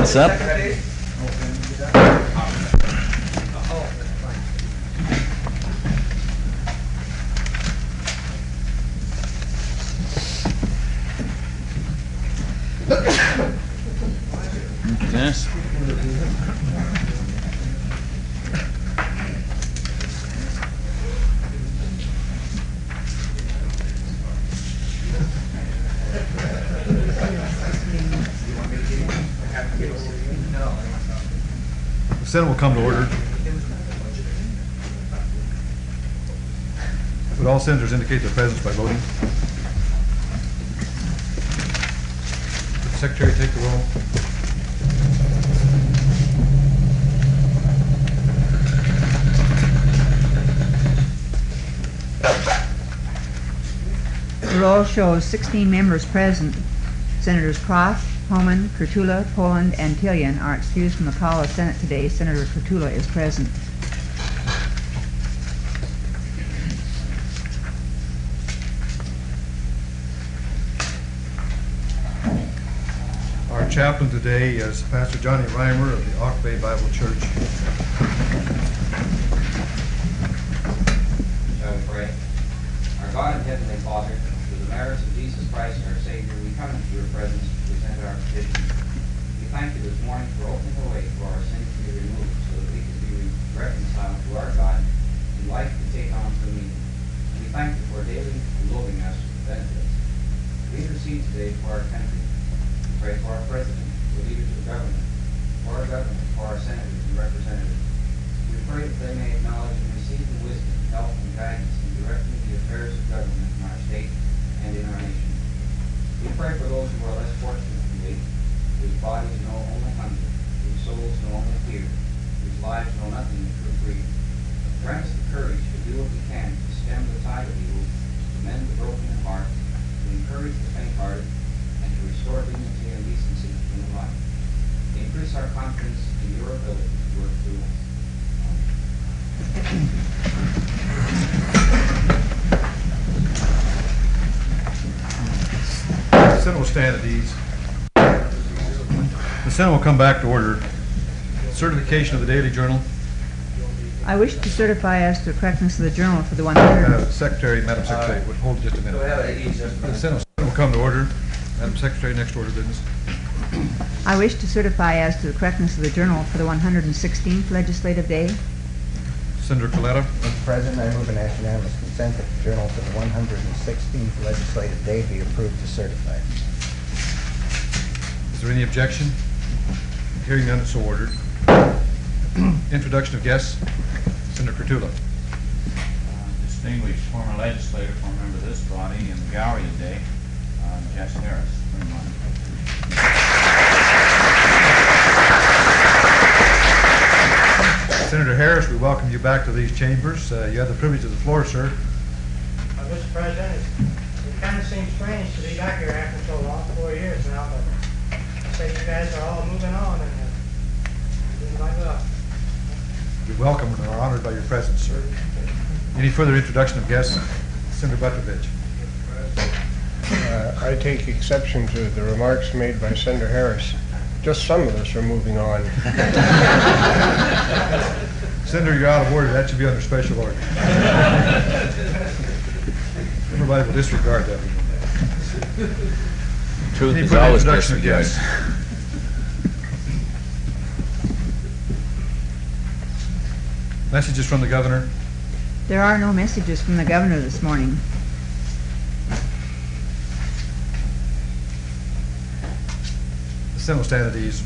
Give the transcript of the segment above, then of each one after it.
What's up? Dennis? The Senate will come to order. Would all senators indicate their presence by voting? Would the Secretary take the roll? The roll shows 16 members present. Senators Cross, Homan, Kurtula, Poland, and Tillian are excused from the call of Senate today. Senator Kurtula is present. Our chaplain today is Pastor Johnny Reimer of the Auk Bay Bible Church. Shall we pray? Our God and Heavenly Father, through the merits of Jesus Christ our Savior, we come into your presence to present our petition. We thank you this morning for opening the way for our sins to be removed so that we can be reconciled to our God and life to take on some meaning. We thank you for daily loading us with benefits. We intercede today for our country. We pray for our president, the leaders of government, for our senators and representatives. We pray that they may acknowledge and receive the wisdom, help, and guidance in directing the affairs of government in our state and in our nation. We pray for those who are less fortunate than we, whose bodies know only hunger, whose souls know only fear, whose lives know nothing but true freedom. Grant us the courage to do what we can to stem the tide of evil, to mend the broken in heart, to encourage the faint-hearted, and to restore dignity and decency to human life. Increase our confidence in your ability to work through us. The Senate will stand at ease. The Senate will come back to order. Certification of the Daily Journal. I wish to certify as to the correctness of the journal for the 100. Madam Secretary, would hold just a minute. The Senate will come to order. Madam Secretary, next order of business. I wish to certify as to the correctness of the journal for the 116th legislative day. Senator Coletta. Mr. President, I move and ask unanimous consent that the journal for the 116th legislative day be approved to certify. Is there any objection? Hearing none, it's so ordered. Introduction of guests. Senator Kurtula. Distinguished former legislator from a member of this body in the gallery today, Jess Harris. Senator Harris, we welcome you back to these chambers. You have the privilege of the floor, sir. Mr. President, it kind of seems strange to be back here after so long, 4 years now, but I say you guys are all moving on and doing my job. You're welcome and are honored by your presence, sir. Any further introduction of guests? Senator Butrovich. I take exception to the remarks made by Senator Harris. Just some of us are moving on. Senator, you're out of order. That should be under special order. Everybody will disregard that. Truth Any is further always introduction of disregarded. guests? Messages from the governor. There are no messages from the governor this morning. The Senate will stand at ease.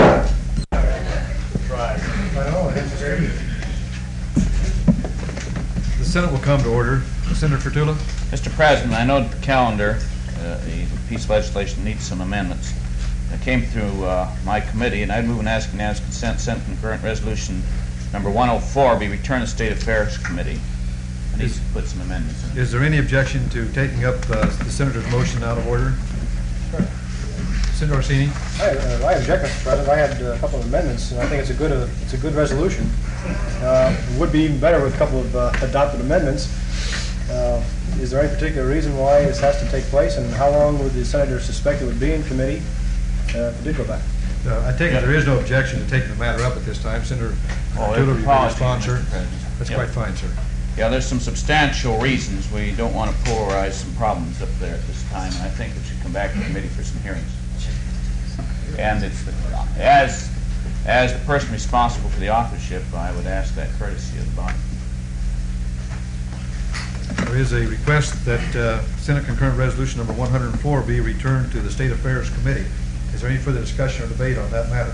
The Senate will come to order. Senator Kurtula. Mr. President, I know the calendar, the piece of legislation needs some amendments. It came through my committee, and I'd move and ask unanimous consent, Senate concurrent resolution number 104 be returned to State Affairs Committee. I need to put some amendments in. Is there any objection to taking up the senator's motion out of order? Sure. Senator Orsini. I object, Mr. President. I had a couple of amendments, and I think it's a good resolution. It would be even better with a couple of adopted amendments. Is there any particular reason why this has to take place, and how long would the senator suspect it would be in committee if it did go back? I take it there is no objection to taking the matter up at this time. Senator Oh, Tudor, you apologies, respond, sir? Mr. President. That's Yep. quite fine, sir. Yeah, there's some substantial reasons we don't want to polarize some problems up there at this time, and I think it should come back to the committee for some hearings. And it's, as the person responsible for the authorship, I would ask that courtesy of the body. There is a request that Senate Concurrent Resolution number 104 be returned to the State Affairs Committee. Is there any further discussion or debate on that matter?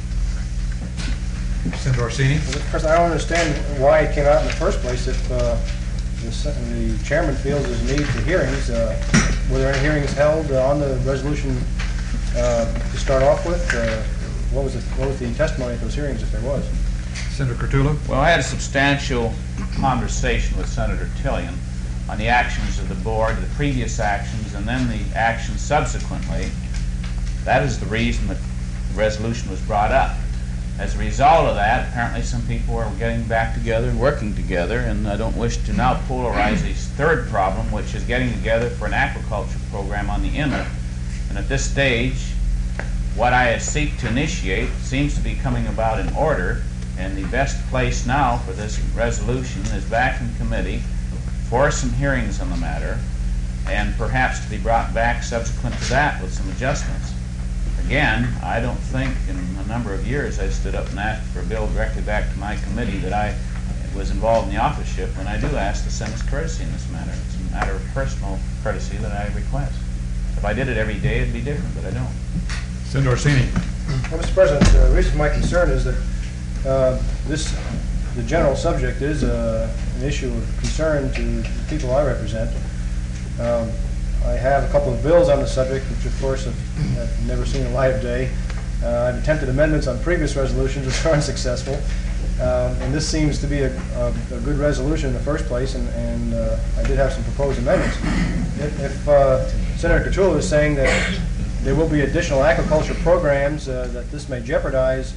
Senator Orsini? Mr. President, I don't understand why it came out in the first place if the chairman feels there's a need for hearings. Were there any hearings held on the resolution to start off with? What was the testimony at those hearings, if there was? Senator Kurtula? Well, I had a substantial conversation with Senator Tillian on the actions of the board, the previous actions, and then the actions subsequently. That is the reason that the resolution was brought up. As a result of that, apparently some people are getting back together and working together, and I don't wish to now polarize the third problem, which is getting together for an aquaculture program on the inlet. And at this stage, what I seek to initiate seems to be coming about in order, and the best place now for this resolution is back in committee for some hearings on the matter, and perhaps to be brought back subsequent to that with some adjustments. Again, I don't think in a number of years I stood up and asked for a bill directly back to my committee that I was involved in the authorship, when I do ask the Senate's courtesy in this matter. It's a matter of personal courtesy that I request. If I did it every day, it'd be different, but I don't. Senator Orsini? Well, Mr. President, the reason for my concern is that the general subject is an issue of concern to the people I represent. I have a couple of bills on the subject, which of course have never seen the light of day. I've attempted amendments on previous resolutions which are unsuccessful. And this seems to be a good resolution in the first place, and I did have some proposed amendments. If Senator Kurtula is saying that there will be additional aquaculture programs that this may jeopardize,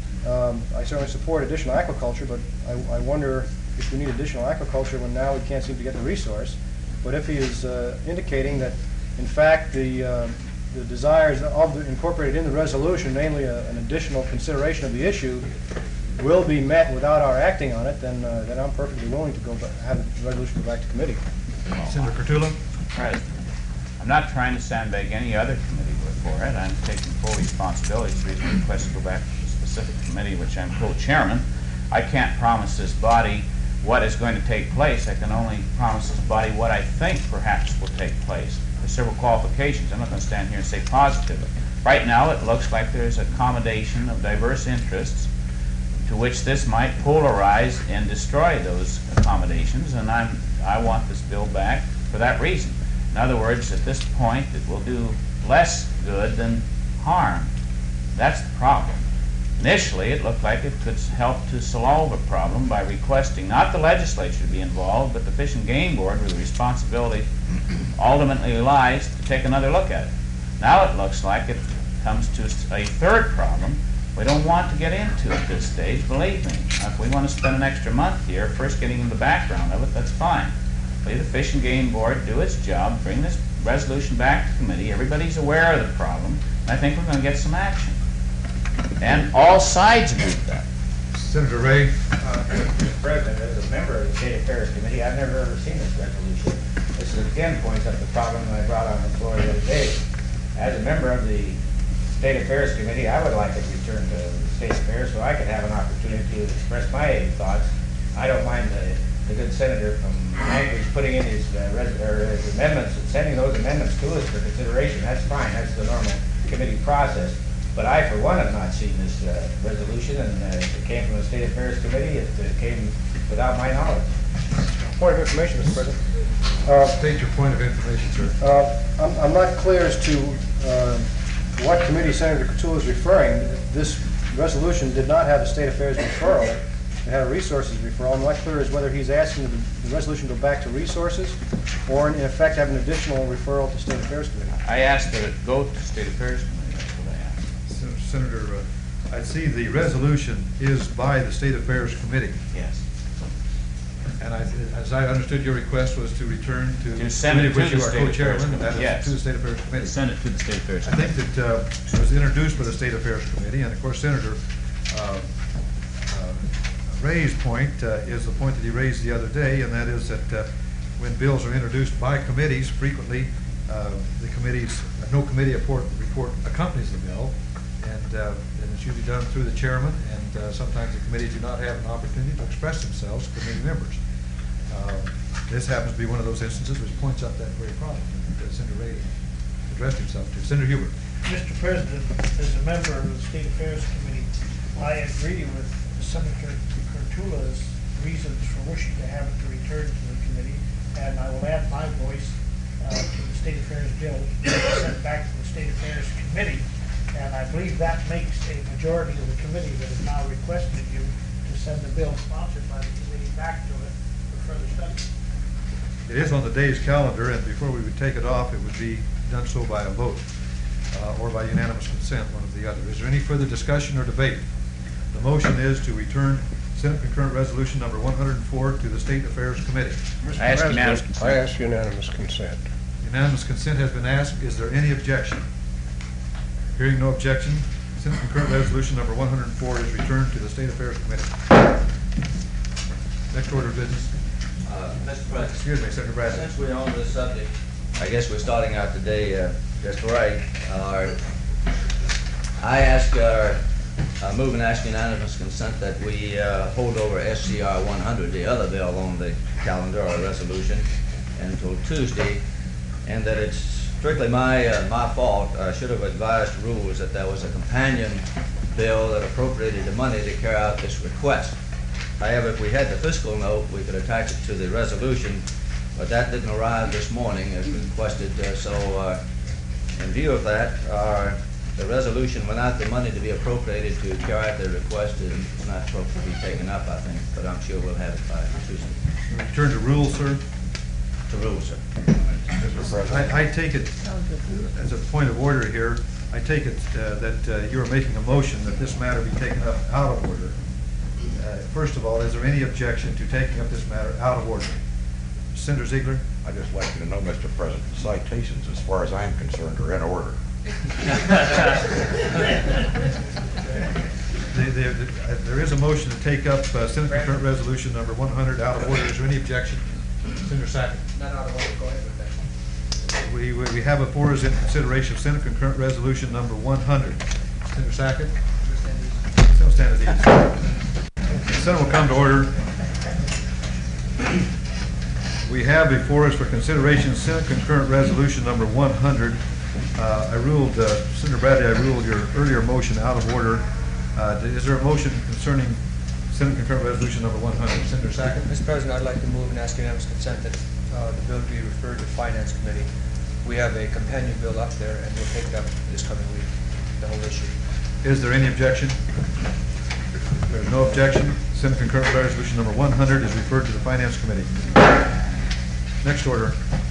I certainly support additional aquaculture, but I wonder if we need additional aquaculture when now we can't seem to get the resource. But if he is indicating that, in fact, the desires incorporated in the resolution, namely an additional consideration of the issue, will be met without our acting on it, then I'm perfectly willing to have the resolution go back to committee. Senator Kurtula? President, I'm not trying to sandbag any other committee for it. I'm taking full responsibility. It's the reason I request to go back to the specific committee, which I'm co-chairman. I can't promise this body what is going to take place. I can only promise this body what I think perhaps will take place. There's several qualifications. I'm not going to stand here and say positively. Right now, it looks like there's accommodation of diverse interests to which this might polarize and destroy those accommodations, and I want this bill back for that reason. In other words, at this point, it will do less good than harm. That's the problem. Initially, it looked like it could help to solve a problem by requesting not the legislature to be involved, but the Fish and Game Board, where the responsibility ultimately lies, to take another look at it. Now it looks like it comes to a third problem we don't want to get into at this stage, believe me. If we want to spend an extra month here, first getting in the background of it, that's fine. Leave the Fish and Game Board do its job, bring this resolution back to committee, everybody's aware of the problem, and I think we're going to get some action. And all sides agree with that. Senator Ray? Mr. President, as a member of the State Affairs Committee, I've never ever seen this resolution. This again points up the problem that I brought on the floor the other day. As a member of the State Affairs Committee, I would like it returned to the State Affairs so I could have an opportunity to express my thoughts. I don't mind the good senator from Anchorage putting in his amendments and sending those amendments to us for consideration. That's fine. That's the normal committee process. But I, for one, have not seen this resolution, and if it came from the State Affairs Committee, it came without my knowledge. Point of information, Mr. President. State your point of information, sir. I'm not clear as to what committee Senator Kurtula is referring. This resolution did not have a State Affairs referral. It had a Resources referral. I'm not clear as whether he's asking the resolution go back to Resources or, in effect, have an additional referral to State Affairs Committee. I asked that it go to State Affairs Committee. That's what I asked. Senator, I see the resolution is by the State Affairs Committee. Yes. And as I understood, your request was to return to. To send it to which the you are State Affairs co-chairman, and that Committee, is yes. to the State Affairs Committee. Send it to the State Affairs I Committee. think that it was introduced by the State Affairs Committee, and of course, Senator Ray's point is the point that he raised the other day, and that is that when bills are introduced by committees, frequently the committees, no committee report accompanies the bill, and it's usually done through the chairman, and sometimes the committees do not have an opportunity to express themselves to committee members. This happens to be one of those instances which points out that very problem that Senator Ray addressed himself to. Senator Huber. Mr. President, as a member of the State Affairs Committee, I agree with Senator Kurtula's reasons for wishing to have it to return to the committee, and I will add my voice to the State Affairs bill sent back to the State Affairs Committee, and I believe that makes a majority of the committee that has now requested you to send the bill sponsored by the committee back to it for further study. It is on the day's calendar, and before we would take it off, it would be done so by a vote or by unanimous consent, one or the other. Is there any further discussion or debate? The motion is to return Senate Concurrent Resolution number 104 to the State Affairs Committee. I ask unanimous I consent. ask unanimous consent. Unanimous consent has been asked. Is there any objection? Hearing no objection, Senate Concurrent Resolution number 104 is returned to the State Affairs Committee. Next order of business. Mr. President, Excuse me, Senator Bradley. since we're on this subject, I guess we're starting out today just right. I move and ask unanimous consent that we hold over SCR 100, the other bill on the calendar or resolution, until Tuesday, and that it's strictly my fault. I should have advised rules that there was a companion bill that appropriated the money to carry out this request. However, if we had the fiscal note, we could attach it to the resolution, but that didn't arrive this morning as requested. In view of that, the resolution without the money to be appropriated to carry out the request is not supposed to be taken up, I think, but I'm sure we'll have it by Tuesday. Return to rules, sir. To rule, sir. I take it, as a point of order here, I take it that you are making a motion that this matter be taken up out of order. First of all, is there any objection to taking up this matter out of order? Senator Ziegler? I'd just like you to know, Mr. President, citations, as far as I'm concerned, are in order. There is a motion to take up Senate Concurrent Resolution number 100 out of order. Is there any objection? Senator Sackett? Not out of order, go ahead with that. We have before us in consideration of Senate Concurrent Resolution number 100. Senator Sackett? Still stand at ease. The Senate will come to order. We have before us for consideration Senate Concurrent Resolution number 100. I ruled, Senator Bradley, I ruled your earlier motion out of order. Is there a motion concerning Senate Concurrent Resolution number 100? Senator Sackett? Mr. President, I'd like to move and ask unanimous consent that the bill be referred to Finance Committee. We have a companion bill up there, and we'll take it up this coming week, the whole issue. Is there any objection? There is no objection. Senate Concurrent Resolution number 100 is referred to the Finance Committee. Next order.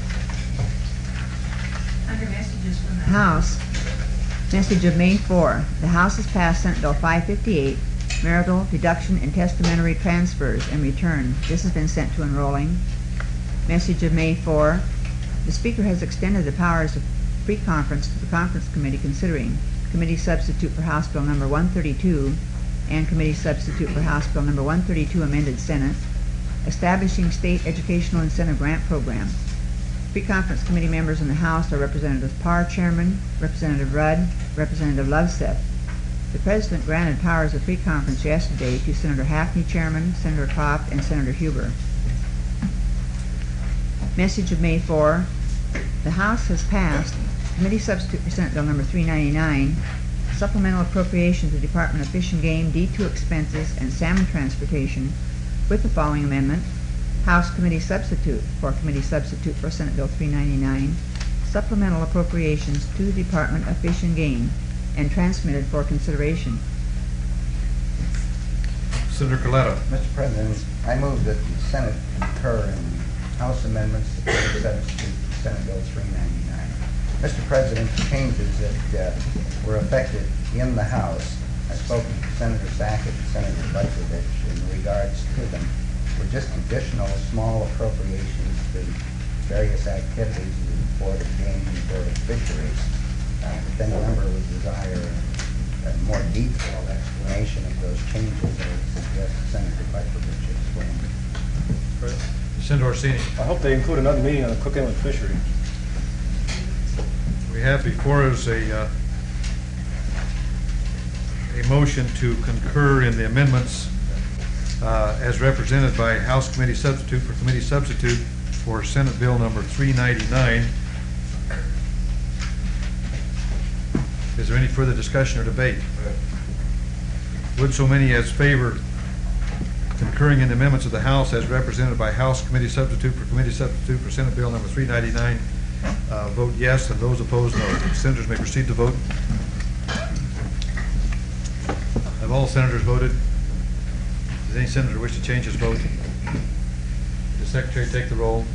Under messages from the House, message of May 4. The House has passed Senate Bill 558, marital deduction and testamentary transfers and return. This has been sent to enrolling. Message of May 4. The Speaker has extended the powers of pre-conference to the Conference Committee considering Committee Substitute for House Bill number 132 and Committee Substitute for House Bill number 132 amended Senate, establishing State Educational Incentive Grant Program. Pre-conference committee members in the House are Representative Parr, Chairman, Representative Rudd, Representative Loveseth. The President granted powers of pre-conference yesterday to Senator Haffney, Chairman, Senator Croft, and Senator Huber. Message of May 4. The House has passed Committee Substitute for Senate Bill number 399, supplemental appropriation to the Department of Fish and Game, D2 expenses, and salmon transportation, with the following amendment. House Committee Substitute for Senate Bill 399, supplemental appropriations to the Department of Fish and Game, and transmitted for consideration. Senator Coletta. Mr. President, I move that the Senate concur in House amendments to Committee Substitute for Senate Bill 399. Mr. President, the changes that were affected in the House, I spoke to Senator Sackett and Senator Butkovich in regards to them. were just additional small appropriations to various activities of the Board of Game and the Board of Fisheries. If any member would desire a more detailed explanation of those changes, I would suggest Senator Buckovich explain. Senator Orsini. I hope they include another meeting on the Cook Inlet fishery. We have before us a motion to concur in the amendments as represented by House Committee Substitute for Committee Substitute for Senate Bill number 399. Is there any further discussion or debate? Would so many as favor concurring in the amendments of the House as represented by House Committee Substitute for Senate Bill number 399 vote yes, and those opposed no. The senators may proceed to vote. Have all senators voted? Does any senator wish to change his vote? Would the Secretary take the roll?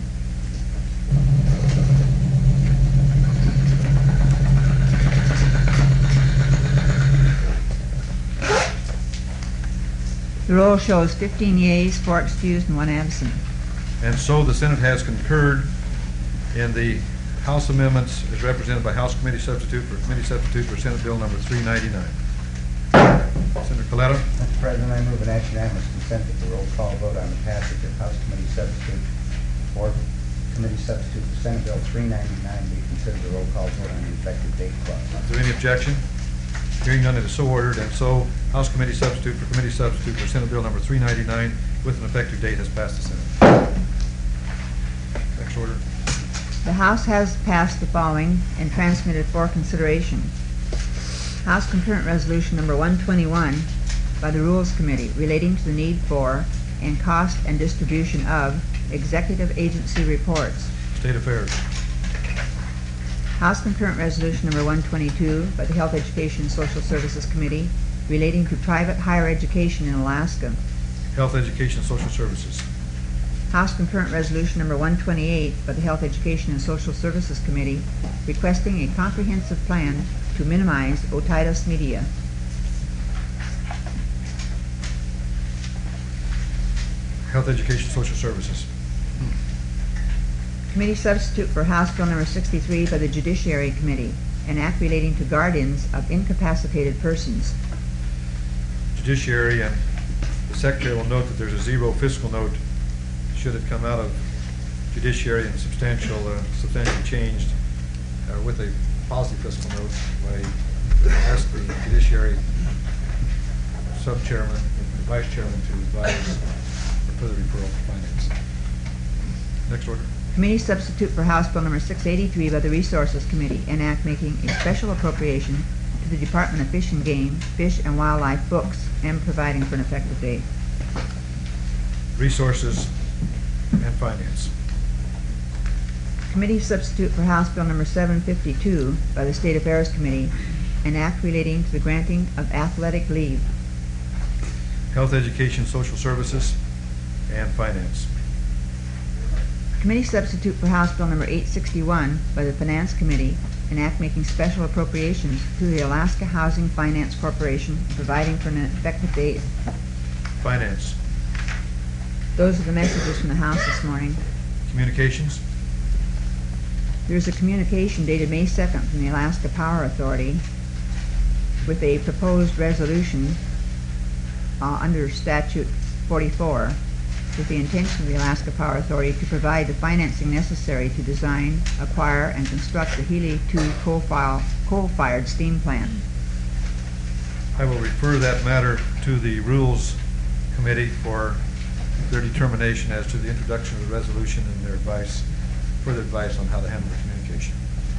The roll shows 15 yeas, 4 excused, and 1 absent. And so the Senate has concurred in the House amendments as represented by House Committee Substitute for Senate Bill number 399. Senator Coletta. Mr. President, I move an action unanimous consent that the roll call vote on the passage of House Committee Substitute for Senate Bill 399 be considered a roll call vote on the effective date clause. Is there any objection? Hearing none, it is so ordered, and so House Committee Substitute for Senate Bill number 399 with an effective date has passed the Senate. Next order. The House has passed the following and transmitted for consideration. House Concurrent Resolution number 121 by the Rules Committee relating to the need for and cost and distribution of executive agency reports. State Affairs. House Concurrent Resolution number 122 by the Health, Education, and Social Services Committee relating to private higher education in Alaska. Health, Education, and Social Services. House Concurrent Resolution number 128 by the Health, Education, and Social Services Committee requesting a comprehensive plan to minimize otitis media. Health, Education, Social Services. Committee Substitute for House Bill number 63 by the Judiciary Committee, an act relating to guardians of incapacitated persons. Judiciary, and the Secretary will note that there's a zero fiscal note should it come out of Judiciary and substantially changed with a positive fiscal note. I ask the Judiciary Sub-Chairman and Vice Chairman to advise for further referral to Finance. Next order. Committee Substitute for House Bill number 683 by the Resources Committee, an act making a special appropriation to the Department of Fish and Game, Fish and Wildlife books, and providing for an effective date. Resources and Finance. Committee Substitute for House Bill number 752 by the State Affairs Committee, an act relating to the granting of athletic leave. Health, Education, Social Services, and Finance. Committee Substitute for House Bill number 861 by the Finance Committee, an act making special appropriations to the Alaska Housing Finance Corporation, providing for an effective date. Finance. Those are the messages from the House this morning. Communications. There's a communication dated May 2nd from the Alaska Power Authority with a proposed resolution under Statute 44 with the intention of the Alaska Power Authority to provide the financing necessary to design, acquire, and construct the Healy 2 coal-fired steam plant. I will refer that matter to the Rules Committee for their determination as to the introduction of the resolution and their advice, further advice on how to handle the communication.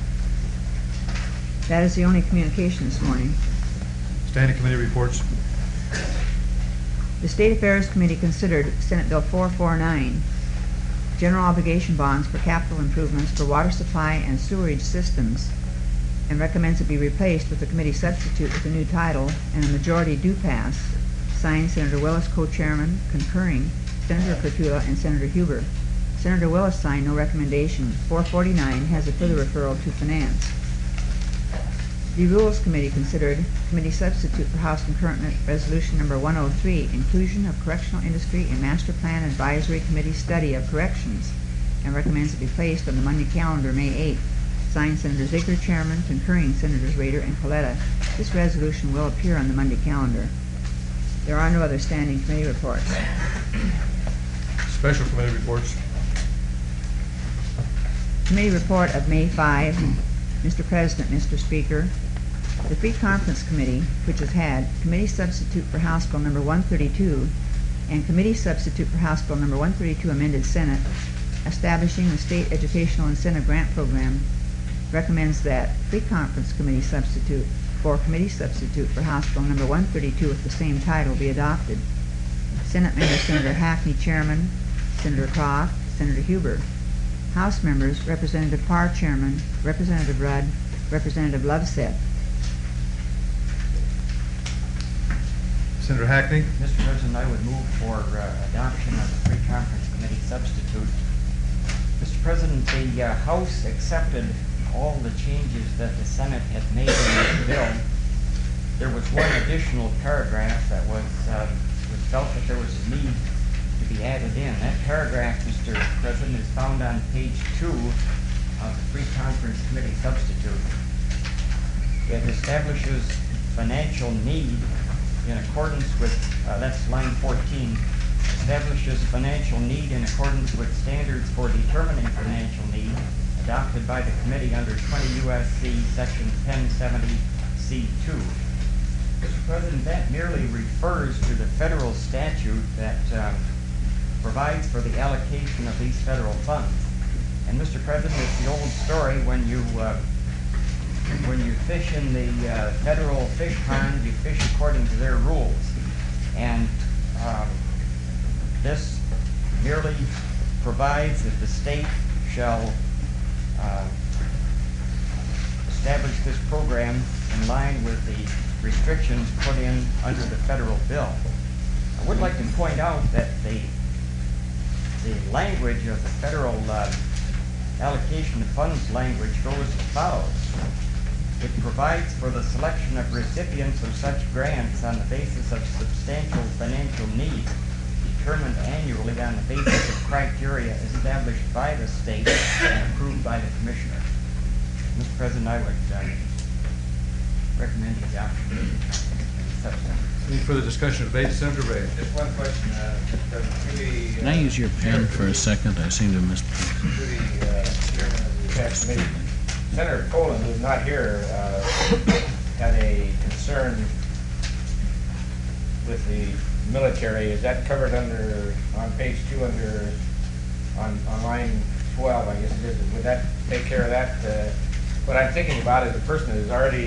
That is the only communication this morning. Standing Committee reports. The State Affairs Committee considered Senate Bill 449, general obligation bonds for capital improvements for water supply and sewerage systems, and recommends it be replaced with a committee substitute with a new title, and a majority do pass. Signed, Senator Willis, co-chairman, concurring, Senator Courtula and Senator Huber. Senator Willis signed no recommendation. 449 has a further referral to Finance. The Rules Committee considered committee substitute for House Concurrent Resolution number 103, inclusion of correctional industry in Master Plan Advisory Committee study of corrections, and recommends it be placed on the Monday calendar, May 8th. Signed, Senator Ziegler, Chairman, concurring Senators Rader and Coletta. This resolution will appear on the Monday calendar. There are no other standing committee reports. Special committee reports. Committee report of May 5. Mr. President, Mr. Speaker, the Free Conference Committee, which has had committee substitute for House Bill number 132 and committee substitute for House Bill number 132 amended Senate, establishing the State Educational Incentive Grant Program, recommends that Free Conference Committee substitute for committee substitute for House Bill number 132 with the same title be adopted. Senate member Senator Hackney, Chairman, Senator Croft, Senator Huber. House members, Representative Parr, Chairman, Representative Rudd, Representative Loveset. Senator Hackney. Mr. President, I would move for adoption of the Free Conference Committee substitute. Mr. President, the House accepted all the changes that the Senate had made in the bill. There was one additional paragraph that was felt that there was a need to be added in. That paragraph, Mr. President, is found on page 2 of the Free Conference Committee substitute. It establishes financial need in accordance with, that's line 14, establishes financial need in accordance with standards for determining financial need adopted by the committee under 20 U.S.C. section 1070C2. Mr. President, that merely refers to the federal statute that provides for the allocation of these federal funds. And Mr. President, it's the old story when you fish in the federal fish pond, you fish according to their rules. And this merely provides that the state shall establish this program in line with the restrictions put in under the federal bill. I would like to point out that the language of the federal allocation of funds language goes as follows. It provides for the selection of recipients of such grants on the basis of substantial financial need, determined annually on the basis of criteria established by the state and approved by the commissioner. Mr. President, I would recommend the adoption of the substitute. Any further discussion or debate? Senator Ray. Just one question, Mr. President. Can I use your pen for a second? I seem to have missed it. To the chairman of the tax committee. Senator Poland, who's not here, had a concern with the military. Is that covered on page 2 on line 12, I guess it is? Would that take care of that? What I'm thinking about is the person is already,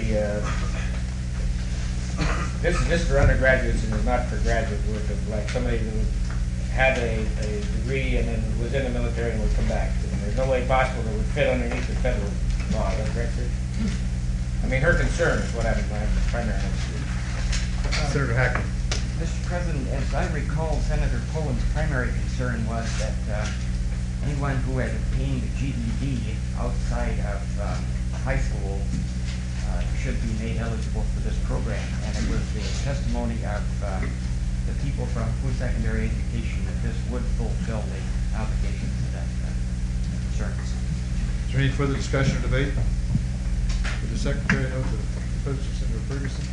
this is just for undergraduates and is not for graduate work, of like somebody who had a degree and then was in the military and would come back. And there's no way possible that would fit underneath the federal law. Is that correct, sir? I mean, her concern is what I'm trying to understand. Senator Hackney. Mr. President, as I recall, Senator Poland's primary concern was that anyone who had obtained a GED outside of high school should be made eligible for this program. And it was the testimony of the people from post-secondary education that this would fulfill the obligations of that concern. Is there any further discussion or debate? Would the Secretary note the proposal of Senator Ferguson?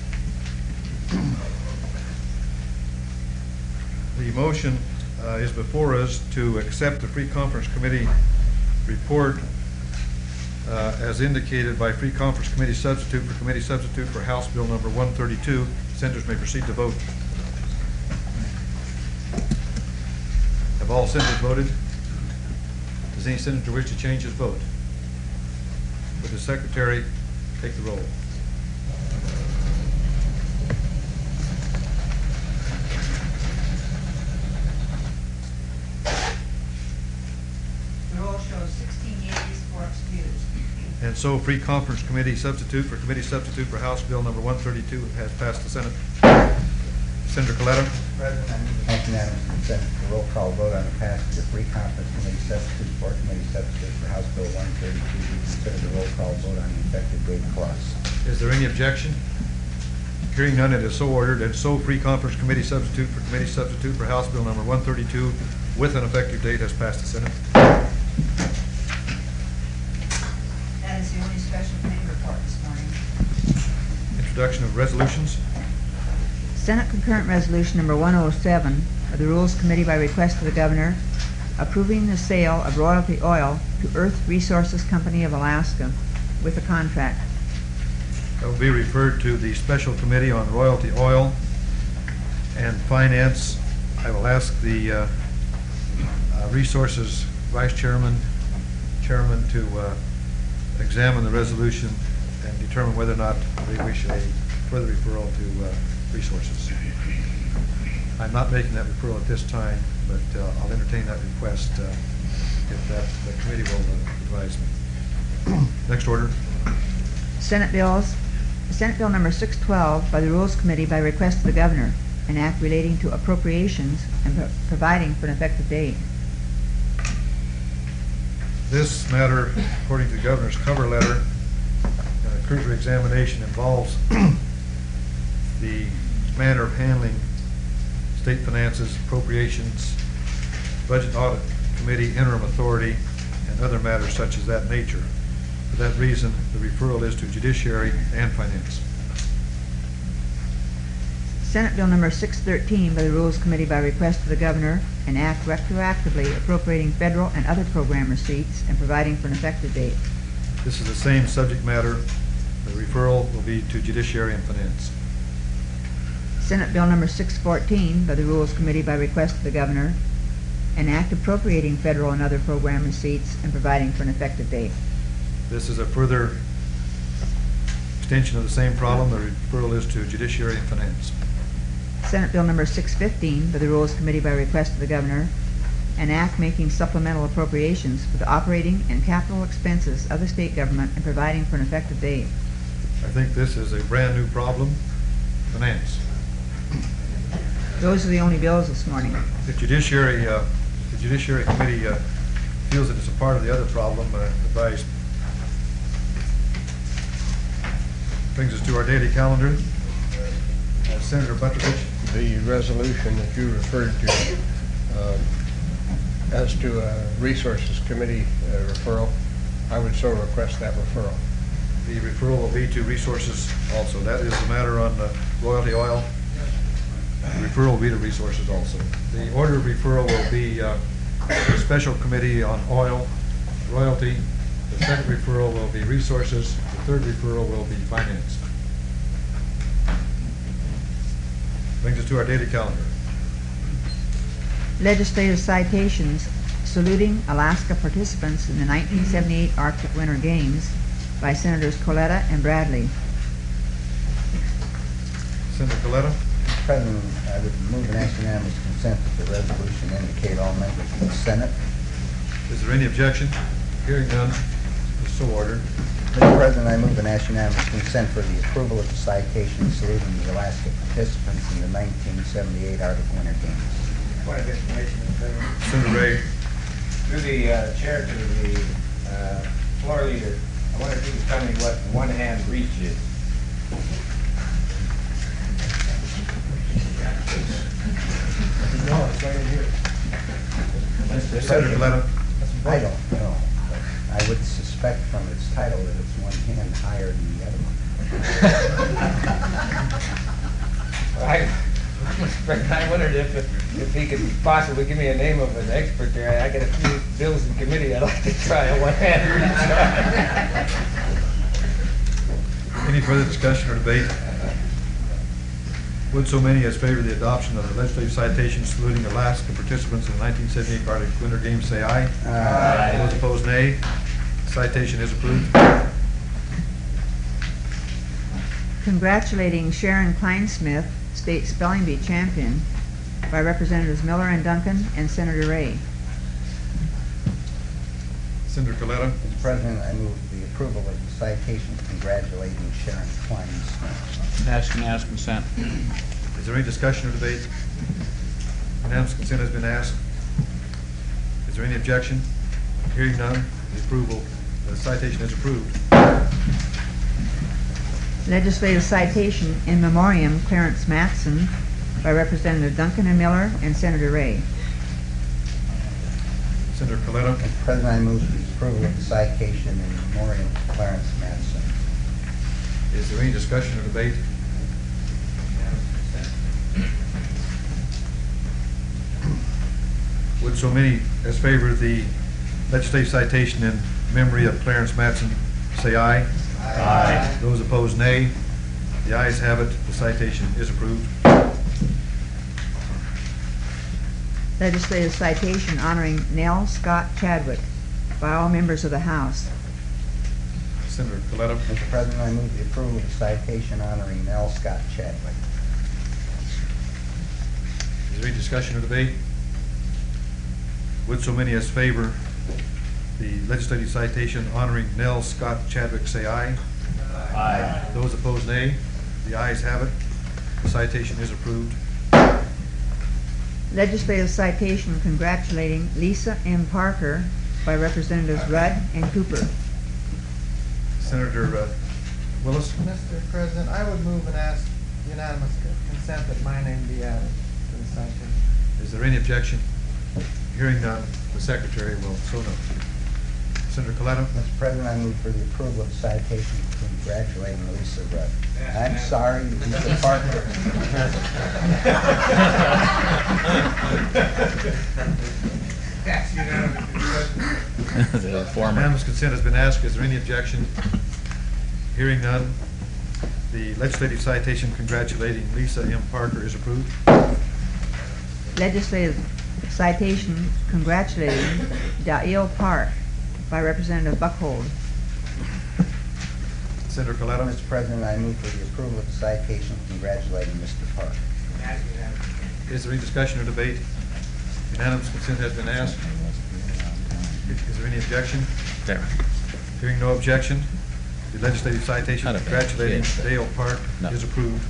The motion is before us to accept the Free Conference Committee report as indicated by Free Conference Committee substitute for House Bill number 132. Senators may proceed to vote. Have all senators voted? Does any senator wish to change his vote? Would the Secretary take the roll? The roll shows 16 yeas, 4 excused. And so Free Conference Committee substitute for House Bill number 132 has passed the Senate. Senator Coletta. President, I move to pass unanimous consent for roll call vote on the passage of Free Conference Committee substitute for House Bill 132 to consider the roll call vote on the effective date clause. Is there any objection? Hearing none, it is so ordered, and so free conference committee substitute for House Bill number 132 with an effective date has passed the Senate. That is the only special committee report this morning. Introduction of resolutions. Senate concurrent resolution number 107 of the Rules Committee by request of the Governor approving the sale of royalty oil to Earth Resources Company of Alaska with a contract. That will be referred to the Special Committee on Royalty Oil and Finance. I will ask the Resources Vice Chairman to examine the resolution and determine whether or not they wish a further referral to Resources. I'm not making that referral at this time, but I'll entertain that request if the committee will advise me. Next order. Senate Bill number 612 by the Rules Committee by request of the Governor, an act relating to appropriations and providing for an effective date. This matter, according to the Governor's cover letter, cruiser examination involves the manner of handling state finances, appropriations, budget audit committee, interim authority, and other matters such as that nature. For that reason, the referral is to Judiciary and Finance. Senate Bill number 613 by the Rules Committee by request of the Governor, an act retroactively appropriating federal and other program receipts and providing for an effective date. This is the same subject matter. The referral will be to Judiciary and Finance. Senate Bill number 614 by the Rules Committee by request of the Governor, an act appropriating federal and other program receipts and providing for an effective date. This is a further extension of the same problem. The referral is to Judiciary and Finance. Senate Bill number 615 by the Rules Committee by request of the Governor, an act making supplemental appropriations for the operating and capital expenses of the state government and providing for an effective date. I think this is a brand new problem. Finance. Those are the only bills this morning. The Judiciary Committee feels that it's a part of the other problem. Advised. Brings us to our daily calendar. Senator Buttigieg. The resolution that you referred to as to a Resources Committee referral, I would so request that referral. The referral will be to Resources also. That is the matter on royalty oil. The referral will be to Resources also. The order of referral will be the Special Committee on Oil, Royalty. The second referral will be Resources. The third referral will be Finance. Brings us to our daily calendar. Legislative citations saluting Alaska participants in the 1978 Arctic Winter Games by Senators Coletta and Bradley. Senator Coletta. Mr. President, I would move and ask unanimous consent that the resolution indicate all members of the Senate. Is there any objection? Hearing none, so ordered. Mr. President, I move and ask unanimous consent for the approval of the citation saluting the Alaska participants in the 1978 Arctic Winter Games. Point of information, Mr. President. Senator Ray. Through the chair to the floor leader, I wonder if you could tell me what one-hand reach is. No, it's right in here. Senator Coletta. I don't know, but I would suspect from its title that it's one hand higher than the other one. I wondered if he could possibly give me a name of an expert there. I got a few bills in committee I'd like to try a one-hand reach. Any further discussion or debate? Would so many as favor the adoption of the legislative citation saluting Alaska participants in the 1978 Arctic Winter Games say aye. Aye. Those opposed, nay. Citation is approved. Congratulating Sharon Kleinsmith, State Spelling Bee champion, by Representatives Miller and Duncan and Senator Ray. Senator Coletta. Mr. President, I move the approval of the citation congratulating Sharon Kleinsmith. Ask unanimous consent. Is there any discussion or debate? Unanimous consent has been asked. Is there any objection? Hearing none, the citation is approved. Legislative citation in memoriam Clarence Matson by Representative Duncan and Miller and Senator Ray. Senator Coletta. Mr. President, I move for the approval of the citation in memoriam Clarence Matson. Is there any discussion or debate? Would so many as favor the legislative citation in memory of Clarence Matson say aye? Aye. Those opposed, nay. The ayes have it. The citation is approved. Legislative citation honoring Nell Scott Chadwick by all members of the House. Senator Coletta. Mr. President, I move the approval of the citation honoring Nell Scott Chadwick. Is there any discussion or debate? Would so many as favor the legislative citation honoring Nell Scott Chadwick say aye? Aye. Those opposed, nay. The ayes have it. The citation is approved. Legislative citation congratulating Lisa M. Parker by Representatives Rudd and Cooper. Senator Willis. Mr. President, I would move and ask unanimous consent that my name be added to the citation. Is there any objection? Hearing none, the Secretary will so note. Senator Coletta. Mr. President, I move for the approval of the citation congratulating Lisa Rudd. I'm sorry, Lisa Parker. The former. Unanimous consent has been asked. Is there any objection? Hearing none, the legislative citation congratulating Lisa M. Parker is approved. Legislative citation congratulating Dail Park by Representative Buckhold. Senator Coletta. Mr. President, I move for the approval of the citation congratulating Mr. Park. Is there any discussion or debate? Unanimous consent has been asked. Is there any objection? There. Hearing no objection, the legislative citation Not a bad congratulating kid. Dale Park No. is approved.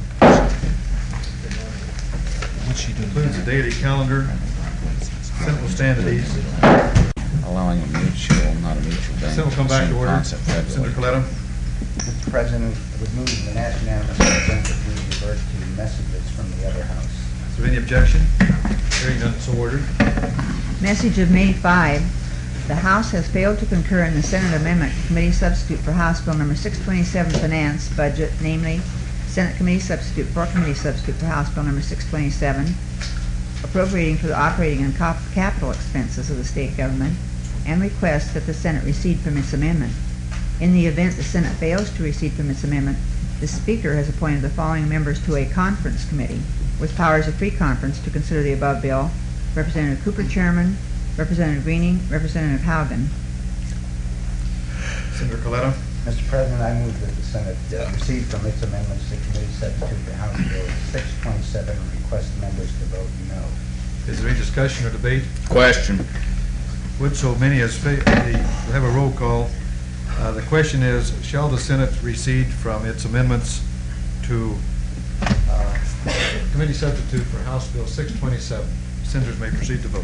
What's she doing? Concludes the daily calendar. Consent will stand at ease. Allowing a mutual, not a mutual bank. Consent will come back to Same order. concept, Senator federally. Coletta. Mr. President, I would move and ask unanimous consent that we revert to messages from the other house. Is there any objection? Hearing none, so ordered. Message of May 5. The House has failed to concur in the Senate Amendment Committee Substitute for House Bill Number 627 Finance Budget, namely Senate Committee Substitute for Committee Substitute for House Bill Number 627, appropriating for the operating and capital expenses of the state government, and requests that the Senate recede from its amendment. In the event the Senate fails to recede from its amendment, the Speaker has appointed the following members to a conference committee with powers of free conference to consider the above bill: Representative Cooper, Chairman; Representative Greening; Representative Haugen. Senator Coletta. Mr. President, I move that the Senate recede from its amendments to Committee Substitute for House Bill 627 and request members to vote no. Is there any discussion or debate? Question. Would so many as we'll have a roll call. The question is, shall the Senate recede from its amendments to Committee Substitute for House Bill 627? Senators may proceed to vote.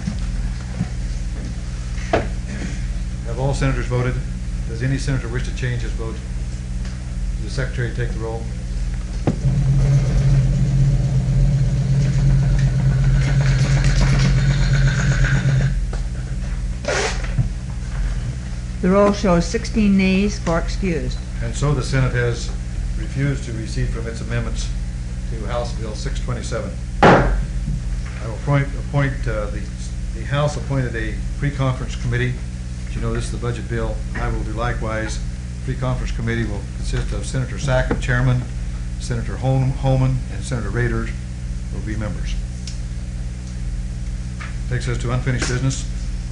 Have all senators voted? Does any senator wish to change his vote? Does the Secretary take the roll? The roll shows 16 nays, 4 excused. And so the Senate has refused to recede from its amendments to House Bill 627. I will appoint the House appointed a pre-conference committee. As you know, this is the budget bill. I will do likewise. Pre-conference committee will consist of Senator Sackett, Chairman, Senator Holman, and Senator Rader will be members. Takes us to unfinished business.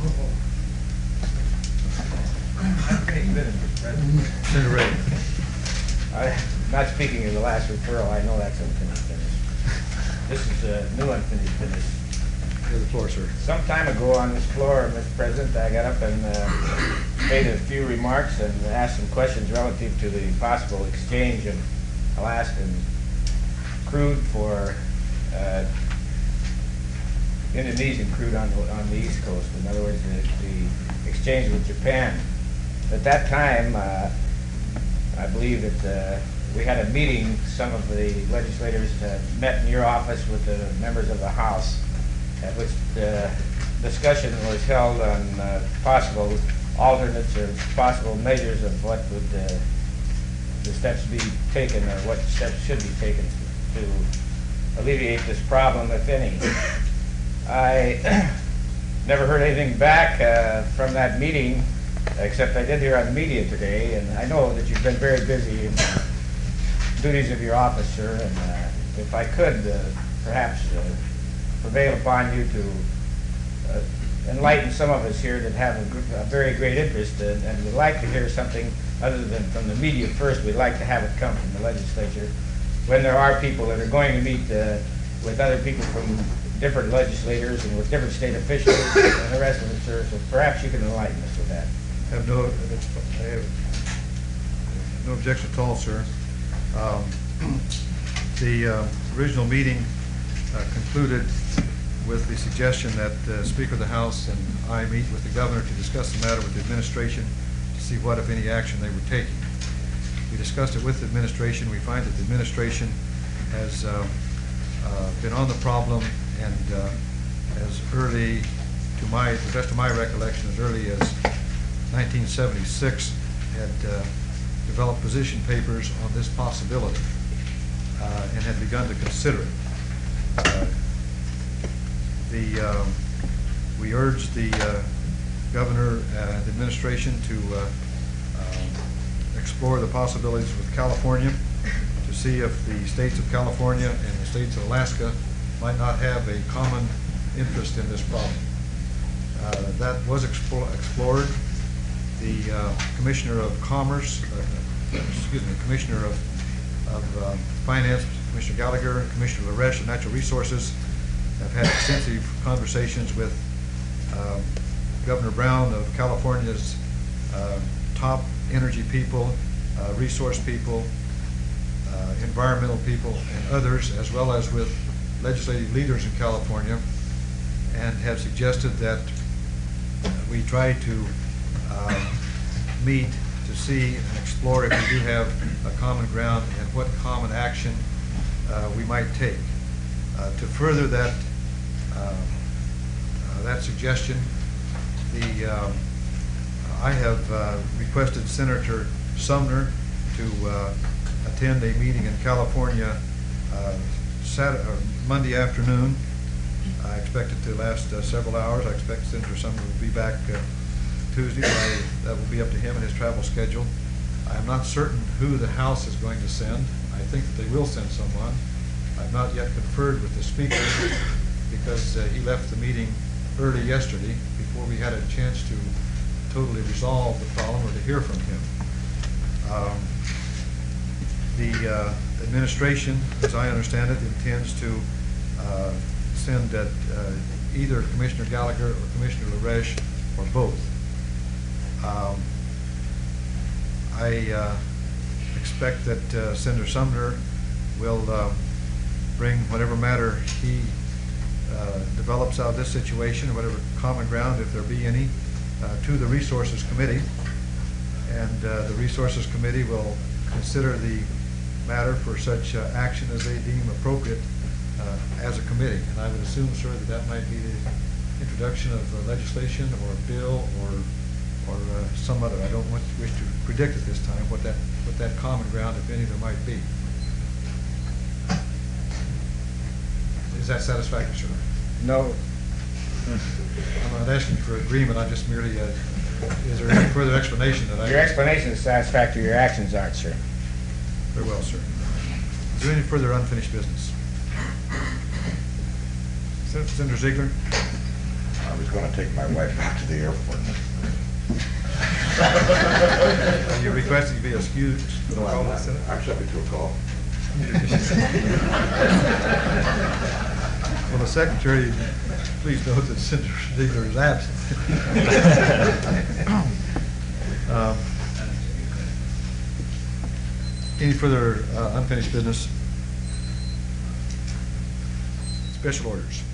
Senator Ray. I'm not speaking of the last referral. I know that's unfinished business. This is new unfinished business. You have the floor, sir. Some time ago on this floor, Mr. President, I got up and made a few remarks and asked some questions relative to the possible exchange of Alaskan crude for Indonesian crude on the East Coast. In other words, the exchange with Japan. At that time, I believe that we had a meeting, some of the legislators met in your office with the members of the House, at which the discussion was held on possible alternates or possible measures of what would the steps be taken, or what steps should be taken to alleviate this problem, if any. I never heard anything back from that meeting, except I did hear on the media today, and I know that you've been very busy in the duties of your office, sir, and if I could perhaps prevail upon you to enlighten some of us here that have a very great interest and would like to hear something other than from the media first. We'd like to have it come from the legislature when there are people that are going to meet with other people from different legislators and with different state officials and the rest of it, sir. So perhaps you can enlighten us with that. I have no objection at all, sir. The original meeting concluded with the suggestion that the Speaker of the House and I meet with the governor to discuss the matter with the administration to see what, if any, action they were taking. We discussed it with the administration. We find that the administration has been on the problem, and as early, to the best of my recollection, as early as 1976, had developed position papers on this possibility and had begun to consider it. We urged the governor and the administration to explore the possibilities with California to see if the states of California and the states of Alaska might not have a common interest in this problem. That was explored. The Commissioner of Commerce, Commissioner of Finance, Commissioner Gallagher, and Commissioner LaReche of Natural Resources have had extensive conversations with Governor Brown of California's top energy people, resource people, environmental people, and others, as well as with legislative leaders in California, and have suggested that we try to meet to see and explore if we do have a common ground and what common action we might take. To further that suggestion, I have requested Senator Sumner to attend a meeting in California Monday afternoon. I expect it to last several hours. I expect Senator Sumner will be back Tuesday. That will be up to him and his travel schedule. I am not certain who the House is going to send. I think that they will send someone. I've not yet conferred with the Speaker because he left the meeting early yesterday before we had a chance to totally resolve the problem or to hear from him. The administration, as I understand it, intends to send either Commissioner Gallagher or Commissioner LaReche or both. I expect that Senator Sumner will bring whatever matter he develops out of this situation, or whatever common ground, if there be any, to the Resources Committee. And the Resources Committee will consider the matter for such action as they deem appropriate as a committee. And I would assume, sir, that that might be the introduction of legislation or a bill or some other. I don't wish to predict at this time what that common ground, if any, there might be. Is that satisfactory, sir? No. I'm not asking for agreement. I'm just merely, is there any further explanation that I... Your explanation is satisfactory. Your actions aren't, sir. Very well, sir. Is there any further unfinished business? Senator Ziegler? I was going to take my wife back to the airport. Are you requesting to be excused for the No, call I'm to the not. Senate? I'm subject to a call. Well, the Secretary, please note that Senator Ziegler is absent. Any further unfinished business? Special orders.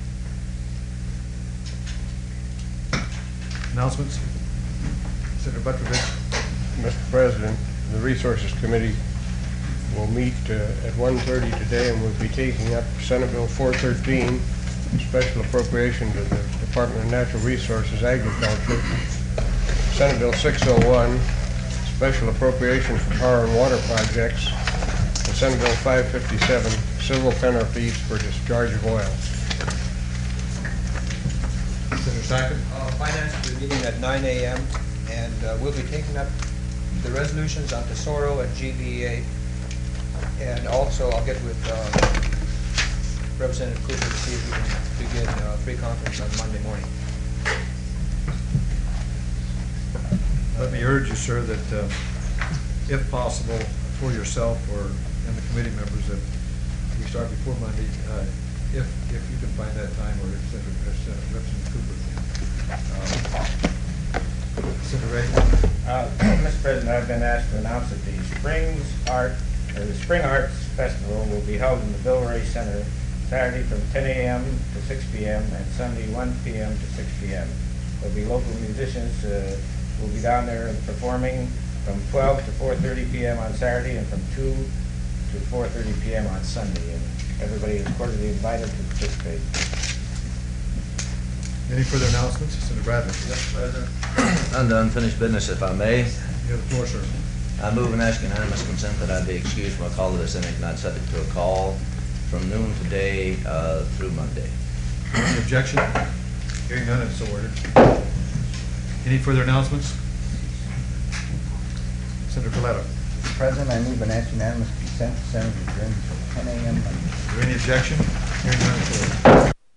Announcements? Senator Butrovich. Mr. President, the Resources Committee will meet at 1:30 today, and we'll be taking up Senate Bill 413, special appropriation to the Department of Natural Resources Agriculture, Senate Bill 601, special appropriation for power and water projects, and Senate Bill 557, civil penalties for discharge of oil. Senator Sackett? Finance will be meeting at 9 a.m. and we'll be taking up the resolutions on Tesoro and GBEA. And also I'll get with Representative Cooper to see if we can begin pre-conference on Monday morning. Let me urge you, sir, that if possible, for yourself or and the committee members, that we start before Monday, if you can find that time, or if Representative Cooper can. Senator Ray? Mr. President, I've been asked to announce that the Spring Arts Festival will be held in the Bill Ray Center Saturday from 10 a.m. to 6 p.m. and Sunday 1 p.m. to 6 p.m. There'll be local musicians will be down there performing from 12 to 4:30 p.m. on Saturday and from 2 to 4:30 p.m. on Sunday. And everybody is cordially invited to participate. Any further announcements? Senator Bradley? Yes, President. Under unfinished business, if I may. You have the floor, sir. I move and ask unanimous consent that I be excused from a call to the Senate, not subject to a call from noon today through Monday. Any objection? Hearing none, it's so ordered. Any further announcements? Senator Coletta? Mr. President, I move and ask unanimous consent, the Senate adjourns until 10 a.m. Monday. Is there any objection? Hearing none, it's so ordered.